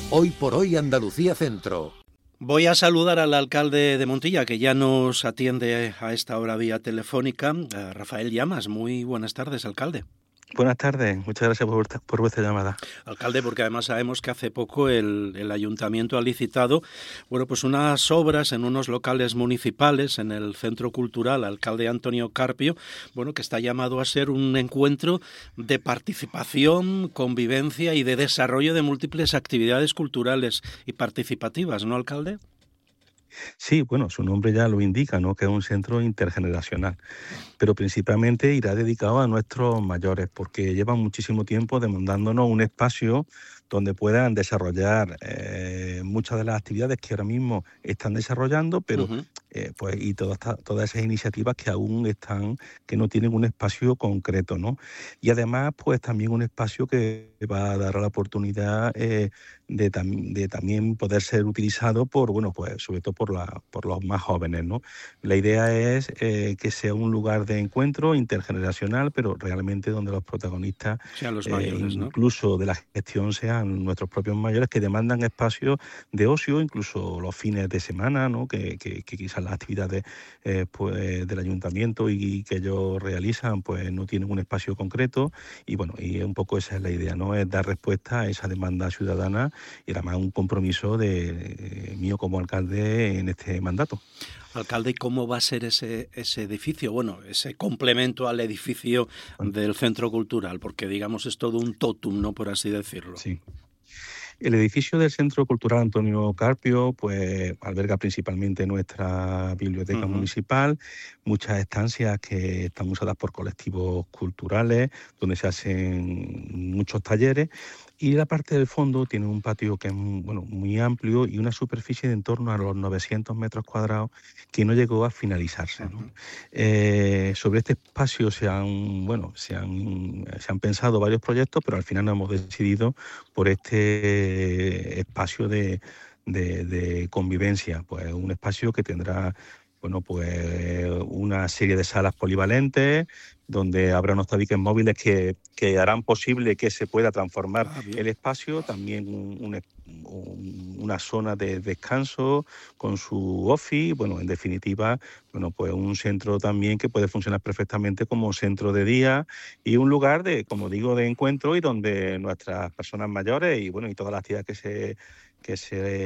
Hoy por hoy Andalucía Centro. Voy a saludar al alcalde de Montilla, que ya nos atiende a esta hora vía telefónica, Rafael Llamas. Muy buenas tardes, alcalde. Buenas tardes, muchas gracias por vuestra llamada. Alcalde, porque además sabemos que hace poco el ayuntamiento ha licitado, pues unas obras en unos locales municipales en el Centro Cultural Alcalde Antonio Carpio, que está llamado a ser un encuentro de participación, convivencia y de desarrollo de múltiples actividades culturales y participativas, ¿no, alcalde? Sí, su nombre ya lo indica, ¿no? Que es un centro intergeneracional, pero principalmente irá dedicado a nuestros mayores, porque llevan muchísimo tiempo demandándonos un espacio donde puedan desarrollar muchas de las actividades que ahora mismo están desarrollando, pero y todas esas iniciativas que aún que no tienen un espacio concreto, ¿no? Y además, pues también un espacio que va a dar la oportunidad de también poder ser utilizado sobre todo por los más jóvenes, ¿no? La idea es que sea un lugar de encuentro intergeneracional, pero realmente donde los protagonistas sean los mayores, ¿no? Incluso de la gestión sean nuestros propios mayores, que demandan espacios de ocio, incluso los fines de semana, ¿no? Que quizás las actividades del ayuntamiento y que ellos realizan pues no tienen un espacio concreto, y un poco esa es la idea, ¿no? Es dar respuesta a esa demanda ciudadana y además un compromiso mío como alcalde en este mandato. Alcalde, ¿y cómo va a ser ese edificio? Ese complemento al edificio del Centro Cultural, porque digamos es todo un tótum, ¿no? Por así decirlo. Sí. El edificio del Centro Cultural Antonio Carpio pues alberga principalmente nuestra biblioteca municipal, muchas estancias que están usadas por colectivos culturales, donde se hacen muchos talleres, y la parte del fondo tiene un patio que es muy amplio y una superficie de en torno a los 900 metros cuadrados que no llegó a finalizarse, ¿no? Sobre este espacio se han pensado varios proyectos, pero al final nos hemos decidido por este espacio de convivencia, pues un espacio que tendrá una serie de salas polivalentes, donde habrá unos tabiques móviles que harán posible que se pueda transformar el espacio, también una zona de descanso con su office, en definitiva, pues un centro también que puede funcionar perfectamente como centro de día y un lugar como digo, de encuentro, y donde nuestras personas mayores y todas las actividades que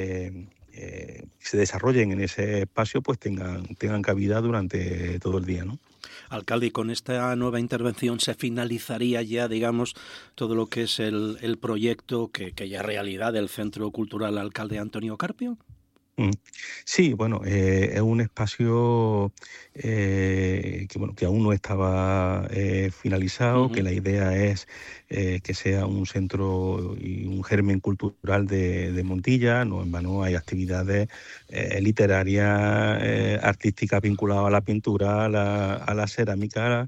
se desarrollen en ese espacio pues tengan cabida durante todo el día, ¿no? Alcalde, ¿y con esta nueva intervención se finalizaría ya, digamos, todo lo que es el proyecto que ya es realidad del Centro Cultural Alcalde Antonio Carpio? Sí, es un espacio que aún no estaba finalizado, que la idea es que sea un centro y un germen cultural de Montilla. No en vano hay actividades literarias, artísticas vinculadas a la pintura, a la cerámica,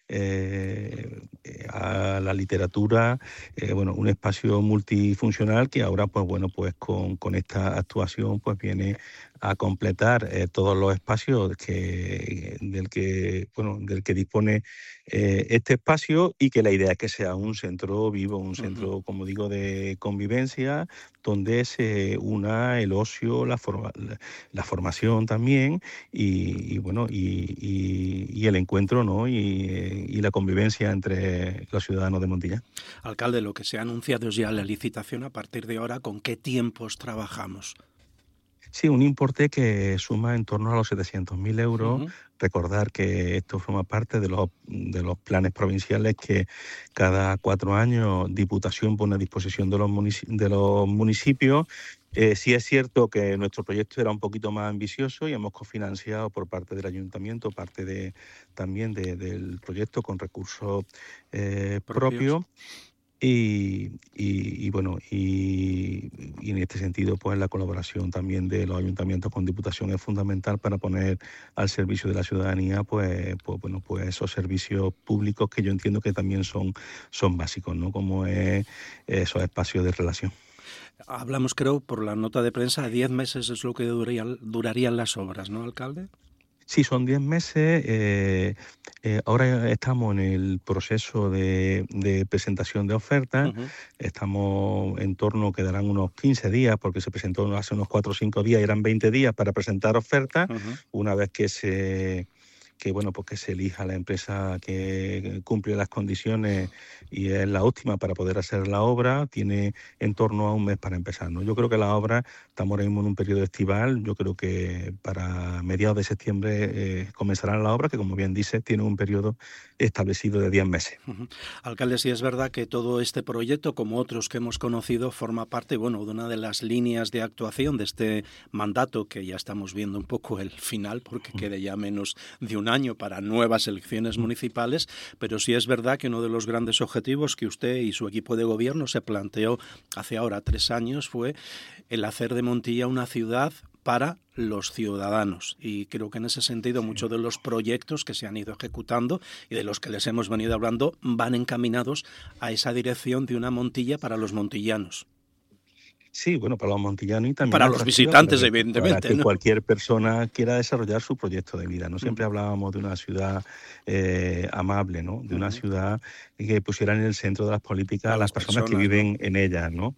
a la literatura, un espacio multifuncional que ahora pues con esta actuación pues viene a completar todos los espacios del que dispone este espacio, y que la idea es que sea un centro vivo, un centro, como digo, de convivencia, donde se una el ocio, la formación también, y el encuentro, ¿no? Y la convivencia entre los ciudadanos de Montilla. Alcalde, lo que se ha anunciado es ya la licitación. A partir de ahora, ¿con qué tiempos trabajamos? Sí, un importe que suma en torno a los 700.000 euros. Recordar que esto forma parte de los planes provinciales que cada 4 años Diputación pone a disposición de los municipios. Sí es cierto que nuestro proyecto era un poquito más ambicioso y hemos cofinanciado por parte del ayuntamiento parte también del proyecto con recursos propios. Y en este sentido, pues la colaboración también de los ayuntamientos con Diputación es fundamental para poner al servicio de la ciudadanía pues esos servicios públicos que yo entiendo que también son básicos, ¿no? Como es esos espacios de relación. Hablamos, creo, por la nota de prensa, 10 meses es lo que durarían las obras, ¿no, alcalde? Sí, son 10 meses. Ahora estamos en el proceso de presentación de ofertas. Ujú. Estamos en torno, quedarán unos 15 días, porque se presentó hace unos 4 o 5 días, eran 20 días para presentar ofertas. Ujú. Una vez que que se elija la empresa que cumple las condiciones y es la óptima para poder hacer la obra, tiene en torno a un mes para empezar, ¿no? Yo creo que la obra, estamos ahora mismo en un periodo estival, yo creo que para mediados de septiembre comenzará la obra, que como bien dice, tiene un periodo establecido de 10 meses. Ujú. Alcalde, sí es verdad que todo este proyecto, como otros que hemos conocido, forma parte, bueno, de una de las líneas de actuación de este mandato, que ya estamos viendo un poco el final, porque queda ya menos de un año para nuevas elecciones municipales, pero sí es verdad que uno de los grandes objetivos que usted y su equipo de gobierno se planteó hace ahora 3 años fue el hacer de Montilla una ciudad para los ciudadanos, y creo que en ese sentido muchos de los proyectos que se han ido ejecutando y de los que les hemos venido hablando van encaminados a esa dirección de una Montilla para los montillanos. Sí, bueno, para los montillanos y también Para los visitantes, para evidentemente, que ¿no? cualquier persona quiera desarrollar su proyecto de vida, ¿no? Siempre Uh-huh. hablábamos de una ciudad amable, ¿no? De una Uh-huh. ciudad que pusiera en el centro de las políticas A a las las personas que personas, viven ¿no? en ellas, ¿no?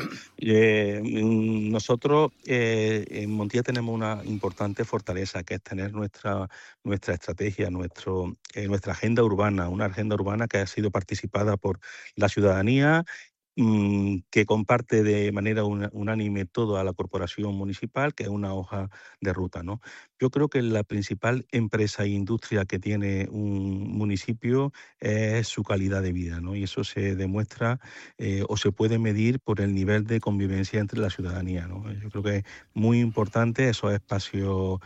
Nosotros en Montilla tenemos una importante fortaleza, que es tener nuestra estrategia, nuestra agenda urbana, una agenda urbana que ha sido participada por la ciudadanía, que comparte de manera unánime toda la corporación municipal, que es una hoja de ruta, ¿no? Yo creo que la principal empresa e industria que tiene un municipio es su calidad de vida, ¿no? Y eso se demuestra o se puede medir por el nivel de convivencia entre la ciudadanía, ¿no? Yo creo que es muy importante esos espacios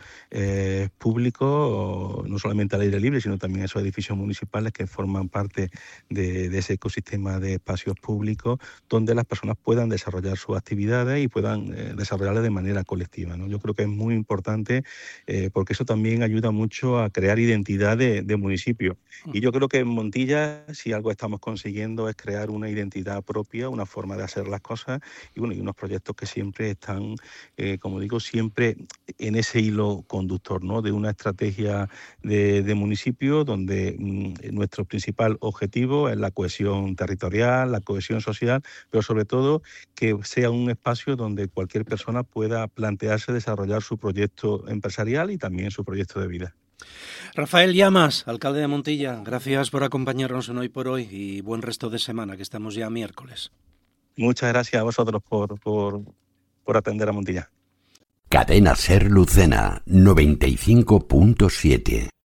públicos, no solamente al aire libre, sino también esos edificios municipales que forman parte de ese ecosistema de espacios públicos, donde las personas puedan desarrollar sus actividades y puedan desarrollarlas de manera colectiva, ¿no? Yo creo que es muy importante porque eso también ayuda mucho a crear identidad de municipio. Y yo creo que en Montilla, si algo estamos consiguiendo, es crear una identidad propia, una forma de hacer las cosas y, bueno, y unos proyectos que siempre están, como digo, siempre en ese hilo conductor, ¿no? De una estrategia de municipio donde nuestro principal objetivo es la cohesión territorial, la cohesión social, pero sobre todo que sea un espacio donde cualquier persona pueda plantearse desarrollar su proyecto empresarial y también su proyecto de vida. Rafael Llamas, alcalde de Montilla, gracias por acompañarnos en Hoy por Hoy y buen resto de semana, que estamos ya miércoles. Muchas gracias a vosotros por atender a Montilla. Cadena Ser Lucena 95.7.